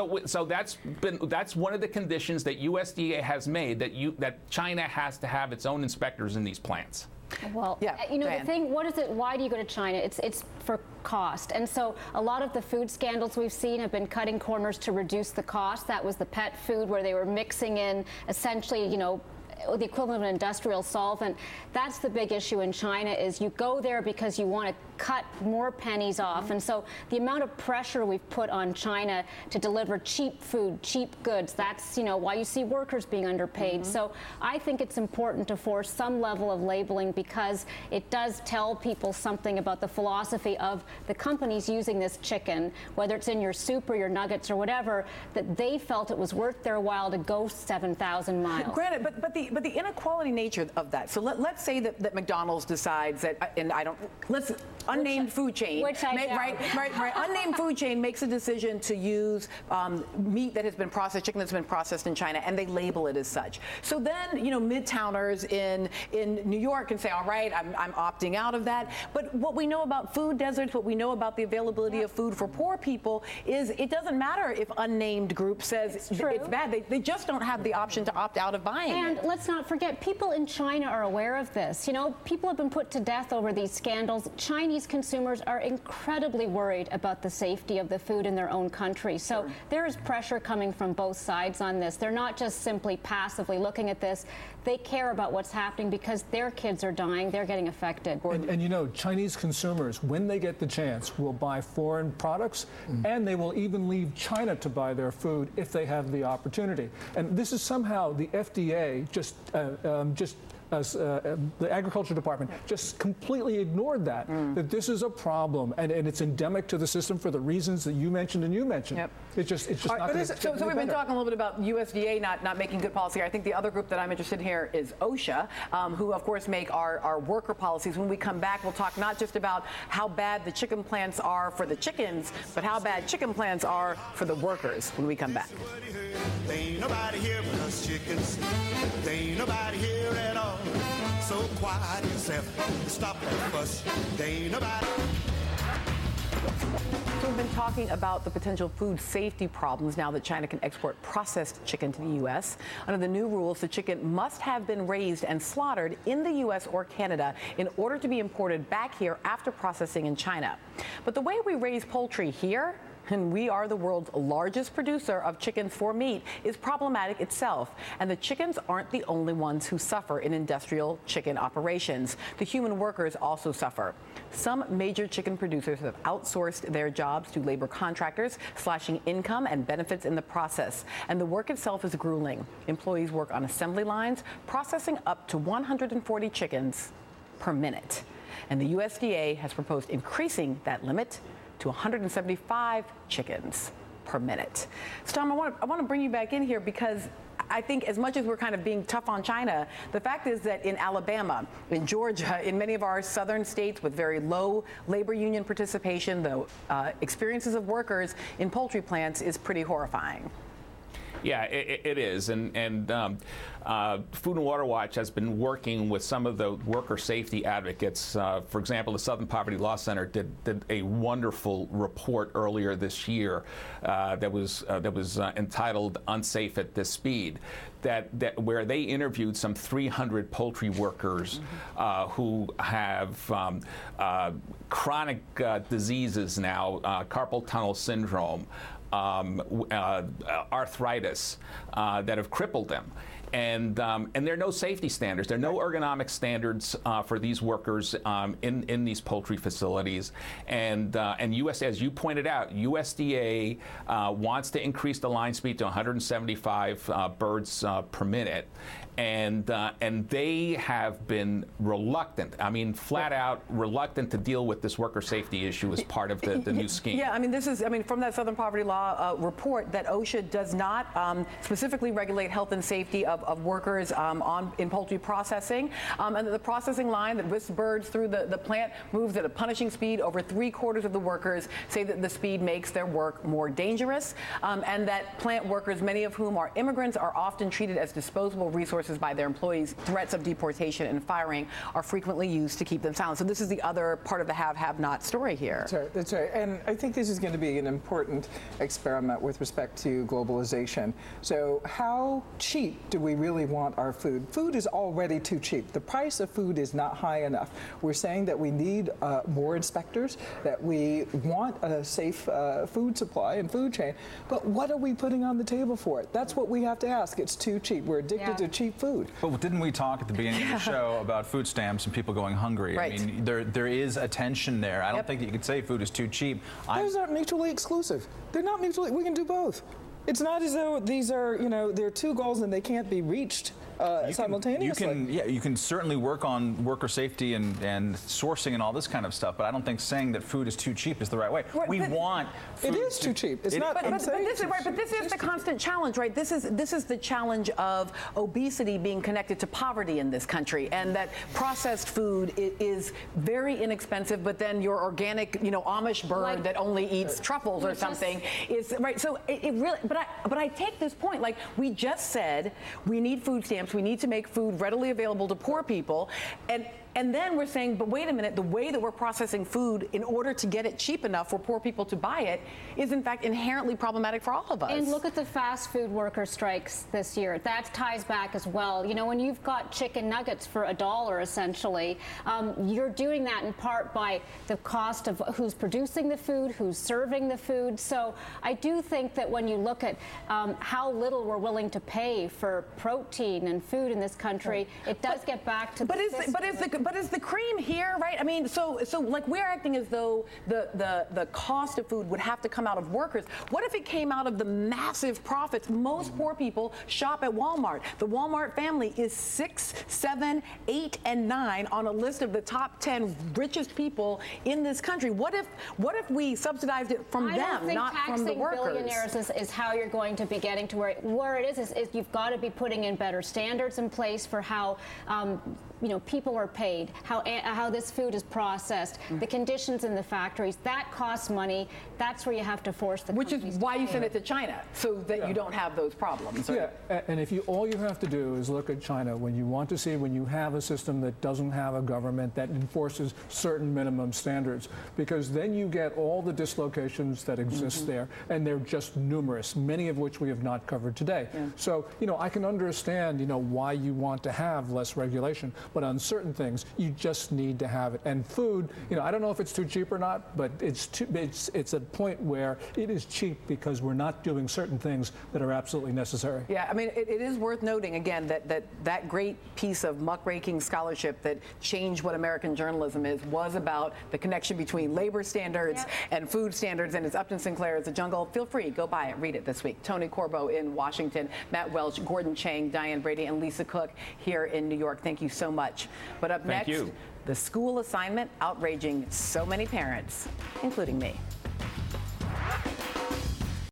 that's one of the conditions that USDA has made, that China has to have its own inspectors in these plants. Well, the thing, what is it? Why do you go to China? It's for cost. And so a lot of the food scandals we've seen have been cutting corners to reduce the cost. That was the pet food, where they were mixing in essentially, the equivalent of an industrial solvent. That's the big issue in China, is you go there because you want to cut more pennies off. And so the amount of pressure we've put on China to deliver cheap food, cheap goods, that's why you see workers being underpaid. So I think it's important to force some level of labeling, because it does tell people something about the philosophy of the companies using this chicken, whether it's in your soup or your nuggets or whatever, that they felt it was worth their while to go 7,000 miles. Granted, but the inequality nature of that. So let's say that McDonald's decides that, and unnamed food chain, unnamed food chain makes a decision to use meat that has been processed, chicken that's been processed in China, and they label it as such. So then, midtowners in New York can say, all right, I'm opting out of that. But what we know about food deserts, what we know about the availability of food for poor people, is it doesn't matter if unnamed group says it's bad. They just don't have the option to opt out of buying it. And let's not forget, people in China are aware of this. People have been put to death over these scandals. Chinese consumers are incredibly worried about the safety of the food in their own country. So there is pressure coming from both sides on this. They're not just simply passively looking at this. They care about what's happening because their kids are dying. They're getting affected. And Chinese consumers, when they get the chance, will buy foreign products, and they will even leave China to buy their food if they have the opportunity. And this is somehow the FDA the Agriculture Department just completely ignored that that this is a problem, and it's endemic to the system for the reasons that you mentioned and you mentioned. Yep. It's just not going to So we've been talking a little bit about USDA not making good policy. I think the other group that I'm interested in here is OSHA, who of course make our worker policies. When we come back, we'll talk not just about how bad the chicken plants are for the chickens, but how bad chicken plants are for the workers when we come back. There ain't nobody here but us chickens. There ain't nobody here at all. So quiet yourself, stop that fuss. There ain't nobody. So we've been talking about the potential food safety problems now that China can export processed chicken to the U.S. Under the new rules, the chicken must have been raised and slaughtered in the U.S. or Canada in order to be imported back here after processing in China. But the way we raise poultry here, and we are the world's largest producer of chickens for meat, is problematic itself. And the chickens aren't the only ones who suffer in industrial chicken operations. The human workers also suffer. Some major chicken producers have outsourced their jobs to labor contractors, slashing income and benefits in the process. And the work itself is grueling. Employees work on assembly lines, processing up to 140 chickens per minute. And the USDA has proposed increasing that limit to 175 chickens per minute. So Tom, I want to bring you back in here because I think as much as we're kind of being tough on China, the fact is that in Alabama, in Georgia, in many of our southern states with very low labor union participation, the experiences of workers in poultry plants is pretty horrifying. Yeah, it is. And Food and Water Watch has been working with some of the worker safety advocates. For example, the Southern Poverty Law Center did a wonderful report earlier this year that was entitled "Unsafe at This Speed," where they interviewed some 300 poultry workers who have chronic diseases now, carpal tunnel syndrome, arthritis that have crippled them. And there are no safety standards. There are no ergonomic standards for these workers in these poultry facilities. And US, as you pointed out, USDA wants to increase the line speed to 175 birds per minute. And they have been reluctant, flat out reluctant to deal with this worker safety issue as part of the new scheme. Yeah, from that Southern Poverty Law report that OSHA does not specifically regulate health and safety of workers in poultry processing. And the processing line that whisks birds through the plant moves at a punishing speed. Over 3/4 of the workers say that the speed makes their work more dangerous. And that plant workers, many of whom are immigrants, are often treated as disposable resources by their employees. Threats of deportation and firing are frequently used to keep them silent. So this is the other part of the have-not story here. That's right. And I think this is going to be an important experiment with respect to globalization. So how cheap do we really want our food? Food is already too cheap. The price of food is not high enough. We're saying that we need more inspectors, that we want a safe food supply and food chain, but what are we putting on the table for it? That's what we have to ask. It's too cheap. We're addicted to cheap food. But didn't we talk at the beginning of the show about food stamps and people going hungry? Right. There is a tension there. I don't think that you could say food is too cheap. Those aren't mutually exclusive. They're not mutually. We can do both. It's not as though these are, there are two goals and they can't be reached simultaneously. You can certainly work on worker safety and sourcing and all this kind of stuff, but I don't think saying that food is too cheap is the right way. We want food. It is too cheap. It's not. But this is the constant challenge, right? This is the challenge of obesity being connected to poverty in this country, and that processed food is very inexpensive, but then your organic, Amish bird that only eats truffles or something is right. So it really. But I take this point. Like we just said, we need food stamps. We need to make food readily available to poor people. And then we're saying, but wait a minute, the way that we're processing food in order to get it cheap enough for poor people to buy it is in fact inherently problematic for all of us. And look at the fast food worker strikes this year. That ties back as well. When you've got chicken nuggets for $1 essentially, you're doing that in part by the cost of who's producing the food, who's serving the food. So I do think that when you look at how little we're willing to pay for protein and food in this country, it does get back to But is the cream here, right? So like we're acting as though the cost of food would have to come out of workers. What if it came out of the massive profits? Most poor people shop at Walmart. The Walmart family is 6, 7, 8, and 9 on a list of the top 10 richest people in this country. What if we subsidized it from them, not from the workers? I don't think taxing billionaires is how you're going to be getting to where it is you've got to be putting in better standards in place for how people are paid, how this food is processed, the conditions in the factories, that costs money. That's where you have to force the Which is companies to why you pay. send it to China, so that you don't have those problems. Right? Yeah, and if all you have to do is look at China when you want to see when you have a system that doesn't have a government that enforces certain minimum standards, because then you get all the dislocations that exist there, and they're just numerous, many of which we have not covered today. So, I can understand, why you want to have less regulation, but on certain things, you just need to have it. And food, I don't know if it's too cheap or not, but it's a point where it is cheap because we're not doing certain things that are absolutely necessary. Yeah, I mean, it is worth noting again that great piece of muckraking scholarship that changed what American journalism is was about the connection between labor standards and food standards, and it's Upton Sinclair's The Jungle. Feel free, go buy it, read it this week. Tony Corbo in Washington, Matt Welch, Gordon Chang, Diane Brady, and Lisa Cook here in New York. Thank you so much. But up next, the school assignment outraging so many parents, including me.